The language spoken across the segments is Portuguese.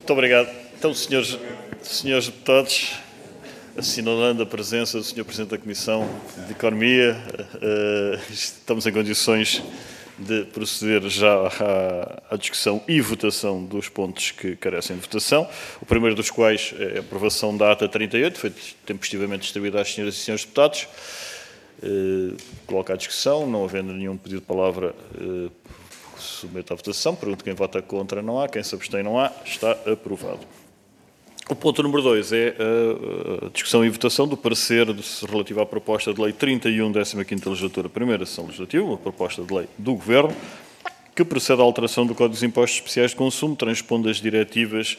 Muito obrigado. Então, senhores deputados, assinalando a presença do Sr. Presidente da Comissão de Economia, estamos em condições de proceder já à discussão e votação dos pontos que carecem de votação, o primeiro dos quais é a aprovação da ata 38, foi tempestivamente distribuída às senhoras e senhores deputados. Coloco à discussão, não havendo nenhum pedido de palavra, submeto à votação. Pergunto quem vota contra, não há. Quem se abstém, não há. Está aprovado. O ponto número 2 é a discussão e votação do parecer relativo à proposta de lei 31, 15ª legislatura, primeira sessão legislativa, uma proposta de lei do Governo, que procede à alteração do Código dos Impostos Especiais de Consumo, transpondo as diretivas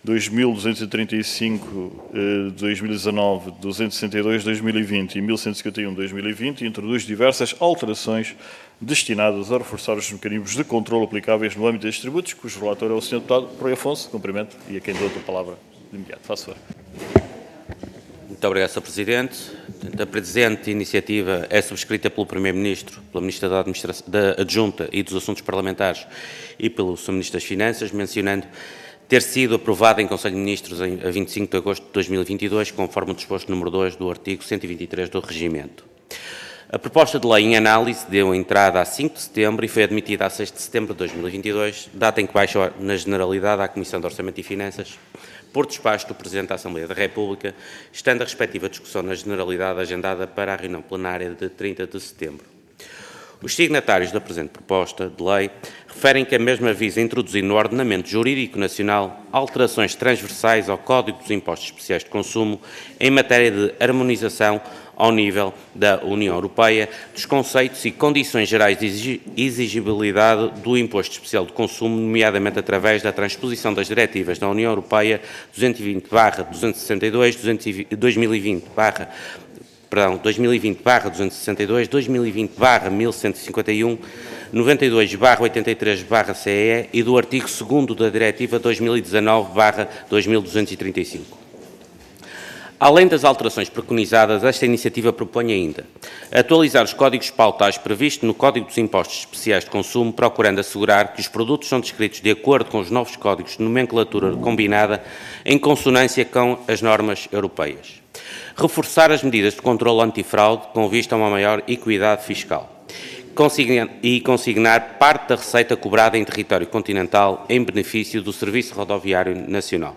2235-2019, 262-2020 e 1151-2020 e introduz diversas alterações destinadas a reforçar os mecanismos de controle aplicáveis no âmbito destes tributos, cujo relator é o Sr. Deputado Rui Afonso. Cumprimento e a quem dou a palavra de imediato. Faço favor. Muito obrigado, Sr. Presidente. A presente iniciativa é subscrita pelo Primeiro-Ministro, pela Ministra da Adjunta e dos Assuntos Parlamentares e pelo Sr. Ministro das Finanças, mencionando ter sido aprovada em Conselho de Ministros a 25 de agosto de 2022, conforme o disposto número 2 do artigo 123 do Regimento. A proposta de lei em análise deu entrada a 5 de setembro e foi admitida a 6 de setembro de 2022, data em que baixou na generalidade à Comissão de Orçamento e Finanças, por despacho do Presidente da Assembleia da República, estando a respectiva discussão na generalidade agendada para a reunião plenária de 30 de setembro. Os signatários da presente proposta de lei referem que a mesma visa introduzir no ordenamento jurídico nacional alterações transversais ao Código dos Impostos Especiais de Consumo em matéria de harmonização ao nível da União Europeia dos conceitos e condições gerais de exigibilidade do Imposto Especial de Consumo, nomeadamente através da transposição das diretivas da União Europeia 220/262, 2020/262, 2020/1151, 92/83/CEE e do artigo 2º da Diretiva 2019/2235. Além das alterações preconizadas, esta iniciativa propõe ainda atualizar os códigos pautais previstos no Código dos Impostos Especiais de Consumo, procurando assegurar que os produtos são descritos de acordo com os novos códigos de nomenclatura combinada em consonância com as normas europeias. Reforçar as medidas de controle antifraude com vista a uma maior equidade fiscal. Consignar parte da receita cobrada em território continental em benefício do Serviço Rodoviário Nacional.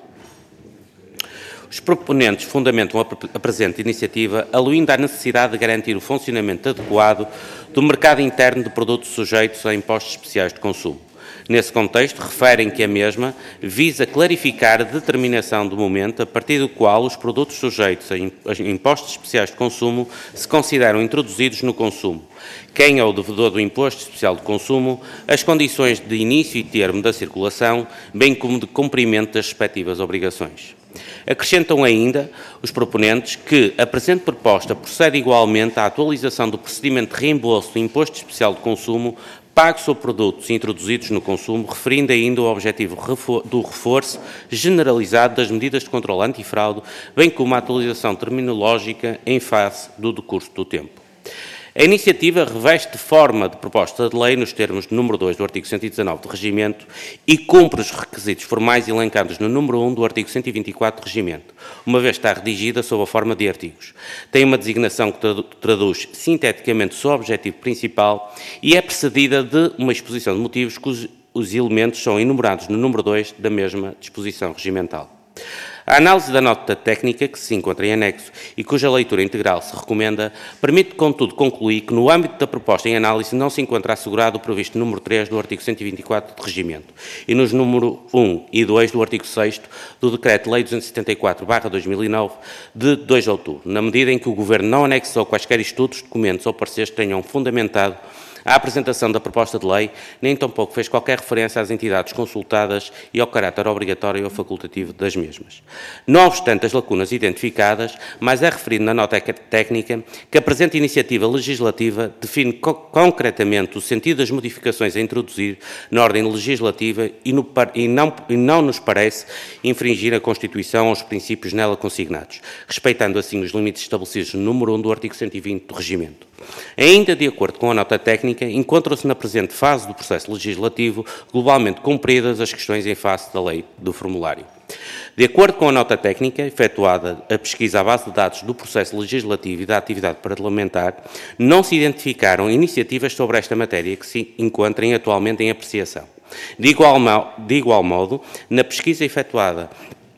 Os proponentes fundamentam a presente iniciativa aluindo à necessidade de garantir o funcionamento adequado do mercado interno de produtos sujeitos a impostos especiais de consumo. Nesse contexto, referem que a mesma visa clarificar a determinação do momento a partir do qual os produtos sujeitos a impostos especiais de consumo se consideram introduzidos no consumo, quem é o devedor do imposto especial de consumo, as condições de início e termo da circulação, bem como de cumprimento das respectivas obrigações. Acrescentam ainda os proponentes que a presente proposta procede igualmente à atualização do procedimento de reembolso do imposto especial de consumo pago sobre produtos introduzidos no consumo, referindo ainda o objetivo do reforço generalizado das medidas de controle antifraude, bem como a atualização terminológica em face do decurso do tempo. A iniciativa reveste forma de proposta de lei nos termos do número 2 do artigo 119 do Regimento e cumpre os requisitos formais elencados no número 1 do artigo 124 do Regimento, uma vez está redigida sob a forma de artigos. Tem uma designação que traduz sinteticamente o seu objetivo principal e é precedida de uma exposição de motivos cujos os elementos são enumerados no número 2 da mesma disposição regimental. A análise da nota técnica, que se encontra em anexo e cuja leitura integral se recomenda, permite, contudo, concluir que no âmbito da proposta em análise não se encontra assegurado o previsto número 3 do artigo 124 do Regimento e nos número 1 e 2 do artigo 6º do Decreto-Lei 274/2009 de 2 de outubro, na medida em que o Governo não anexou quaisquer estudos, documentos ou pareceres que tenham fundamentado a apresentação da proposta de lei, nem tampouco fez qualquer referência às entidades consultadas e ao caráter obrigatório ou facultativo das mesmas. Não obstante as lacunas identificadas, mas é referido na nota técnica que a presente iniciativa legislativa define concretamente o sentido das modificações a introduzir na ordem legislativa e não nos parece infringir a Constituição ou os princípios nela consignados, respeitando assim os limites estabelecidos no número 1 do artigo 120 do Regimento. Ainda de acordo com a nota técnica, encontram-se na presente fase do processo legislativo globalmente cumpridas as questões em face da lei do formulário. De acordo com a nota técnica efetuada a pesquisa à base de dados do processo legislativo e da atividade parlamentar, não se identificaram iniciativas sobre esta matéria que se encontrem atualmente em apreciação. De igual modo, na pesquisa efetuada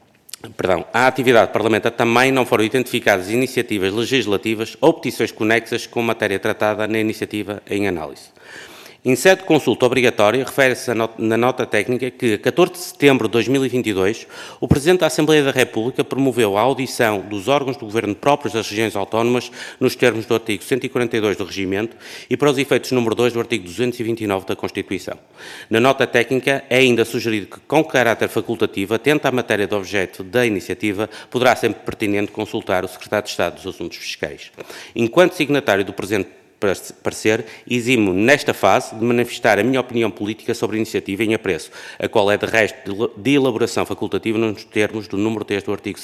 à atividade parlamentar também não foram identificadas iniciativas legislativas ou petições conexas com matéria tratada na iniciativa em análise. Em sede de consulta obrigatória, refere-se na nota técnica que, a 14 de setembro de 2022, o Presidente da Assembleia da República promoveu a audição dos órgãos do Governo próprios das regiões autónomas nos termos do artigo 142 do Regimento e para os efeitos número 2 do artigo 229 da Constituição. Na nota técnica é ainda sugerido que, com caráter facultativo, atento à matéria de objeto da iniciativa, poderá sempre pertinente consultar o Secretário de Estado dos Assuntos Fiscais. Enquanto signatário do presente parecer, eximo nesta fase de manifestar a minha opinião política sobre a iniciativa em apreço, a qual é de resto de elaboração facultativa nos termos do número 3 do artigo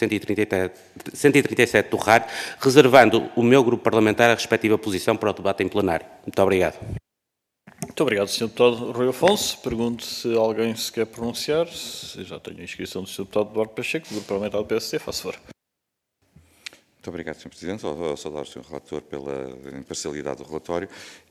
137 do RAR, reservando o meu grupo parlamentar a respectiva posição para o debate em plenário. Muito obrigado. Muito obrigado, Sr. Deputado Rui Afonso. Pergunto se alguém se quer pronunciar. Se já tenho a inscrição do Sr. Deputado Duarte Pacheco, do Grupo Parlamentar do PSD, faça favor. Muito obrigado, Sr. Presidente. Saudar o Sr. Relator pela imparcialidade do relatório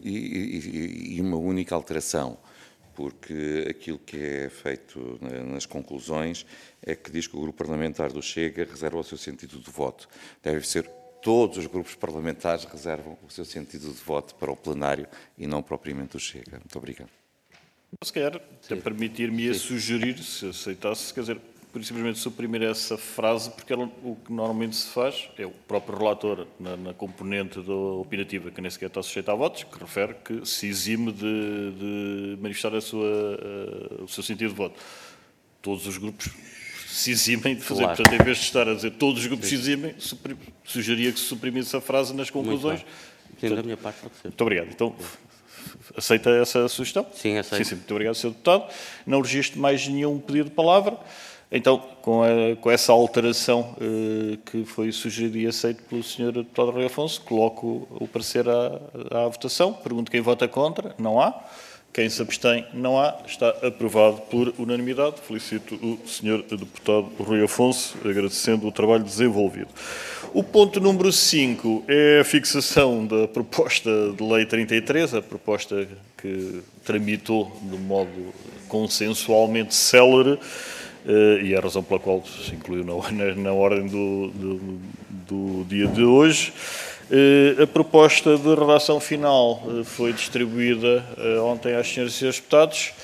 e uma única alteração, porque aquilo que é feito nas conclusões é que diz que o Grupo Parlamentar do Chega reserva o seu sentido de voto. Deve ser todos os grupos parlamentares reservam o seu sentido de voto para o plenário e não propriamente o Chega. Muito obrigado. Se calhar, até permitir-me sugerir, se aceitasse, quer dizer, por simplesmente suprimir essa frase, porque o que normalmente se faz é o próprio relator, na componente da opinativa, que nem sequer está sujeita a votos, que refere que se exime de manifestar o seu sentido de voto. Todos os grupos se eximem de fazer. Claro. Portanto, em vez de estar a dizer todos os grupos se eximem, sugeria que se suprimisse a frase nas conclusões. Sim, da minha parte pode ser. Muito obrigado. Então, aceita essa sugestão? Sim, aceito. Sim, muito obrigado, Sr. Deputado. Não registro mais nenhum pedido de palavra. Então, com essa alteração que foi sugerida e aceita pelo Sr. Deputado Rui Afonso, coloco o parecer à votação. Pergunto quem vota contra. Não há. Quem se abstém, não há. Está aprovado por unanimidade. Felicito o Sr. Deputado Rui Afonso, agradecendo o trabalho desenvolvido. O ponto número 5 é a fixação da proposta de lei 33, a proposta que tramitou de modo consensualmente célere, e é a razão pela qual se incluiu na ordem do dia de hoje. A proposta de redação final foi distribuída ontem às senhoras e senhores deputados.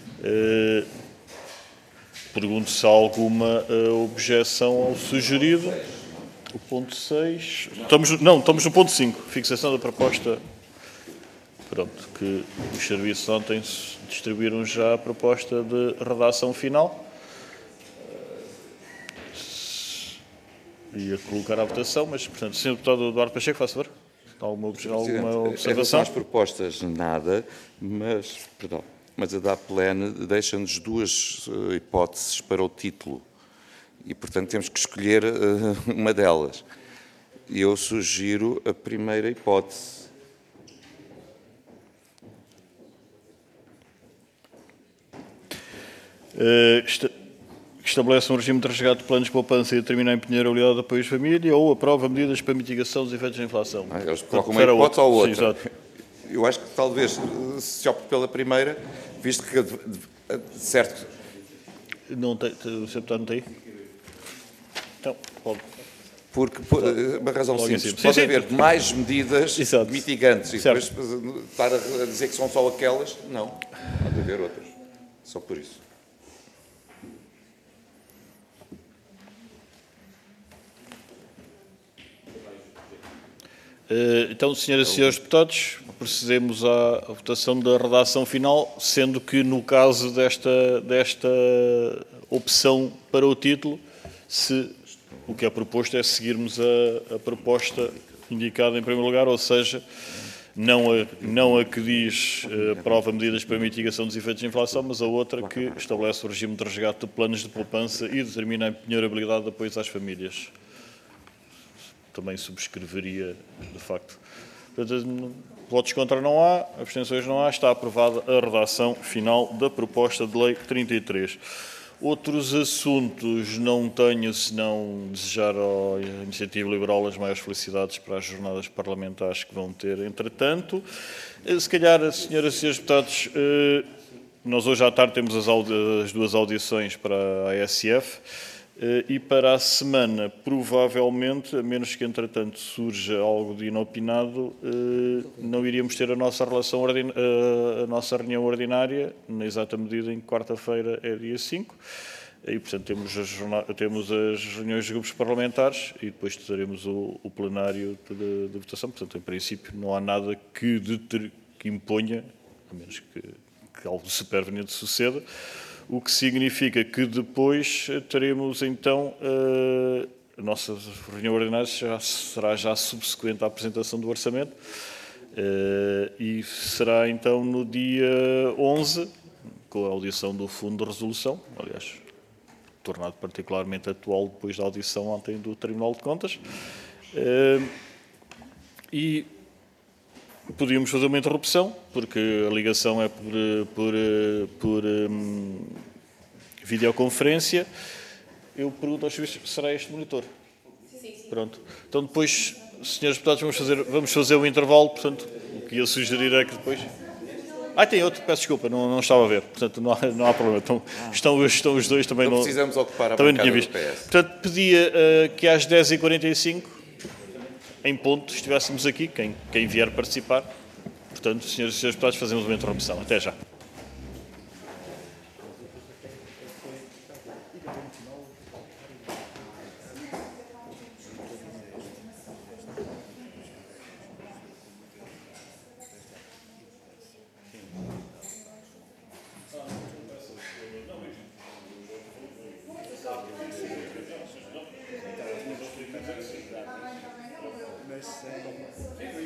Pergunto se há alguma objeção ao sugerido. O ponto 6... Estamos no ponto 5, fixação da proposta. Pronto, que os serviços ontem distribuíram já a proposta de redação final. Ia colocar à votação, mas, portanto, Sr. Deputado Duarte Pacheco, faz favor. Alguma observação? Em relação às propostas, nada, mas a DAPLEN deixa-nos duas hipóteses para o título e, portanto, temos que escolher uma delas. E eu sugiro a primeira hipótese. Estabelece um regime de resgate de planos de poupança e determina a empenhabilidade de apoios de família ou aprova medidas para mitigação dos efeitos da inflação. Eles colocam uma hipótese ou outra. Sim, exato. Eu acho que talvez se opte pela primeira, visto que, certo... Não tem, o Sr. Deputado não tem? Então, pode. Porque, uma razão Logo simples, assim. pode Sim, haver mais medidas exato. mitigantes e Certo. depois estar a dizer que são só aquelas, não. Há de haver outras. Só por isso. Então, senhoras e senhores deputados, procedemos à votação da redação final, sendo que no caso desta opção para o título, o que é proposto é seguirmos a proposta indicada em primeiro lugar, ou seja, não a que diz aprova medidas para mitigação dos efeitos da inflação, mas a outra que estabelece o regime de resgate de planos de poupança e determina a empenhabilidade de apoios às famílias. Também subscreveria, de facto. Portanto, votos contra não há, abstenções não há, está aprovada a redação final da proposta de lei 33. Outros assuntos não tenho, senão desejar à Iniciativa Liberal as maiores felicidades para as jornadas parlamentares que vão ter entretanto. Se calhar, senhoras e senhores deputados, nós hoje à tarde temos as duas audições para a ASF e para a semana, provavelmente, a menos que entretanto surja algo de inopinado, não iríamos ter a nossa reunião ordinária, na exata medida em que quarta-feira é dia 5. E, portanto, temos as reuniões de grupos parlamentares e depois teremos o plenário de votação. Portanto, em princípio, não há nada que imponha, a menos que algo superveniente suceda, o que significa que depois teremos, então, a nossa reunião ordinária será já subsequente à apresentação do orçamento e será, então, no dia 11, com a audição do Fundo de Resolução, aliás, tornado particularmente atual depois da audição ontem do Tribunal de Contas. E podíamos fazer uma interrupção, porque a ligação é por videoconferência. Eu pergunto aos serviços, será este monitor? Sim. Pronto. Então depois, senhores deputados, vamos fazer um intervalo. Portanto, o que ia sugerir é que depois... tem outro, peço desculpa, não estava a ver. Portanto, não há problema. Então, estão os dois também. Não precisamos ocupar a bancada do PS. Portanto, pedia que às 10h45, em ponto, estivéssemos aqui, quem vier participar. Portanto, senhoras e senhores deputados, fazemos uma interrupção. Até já.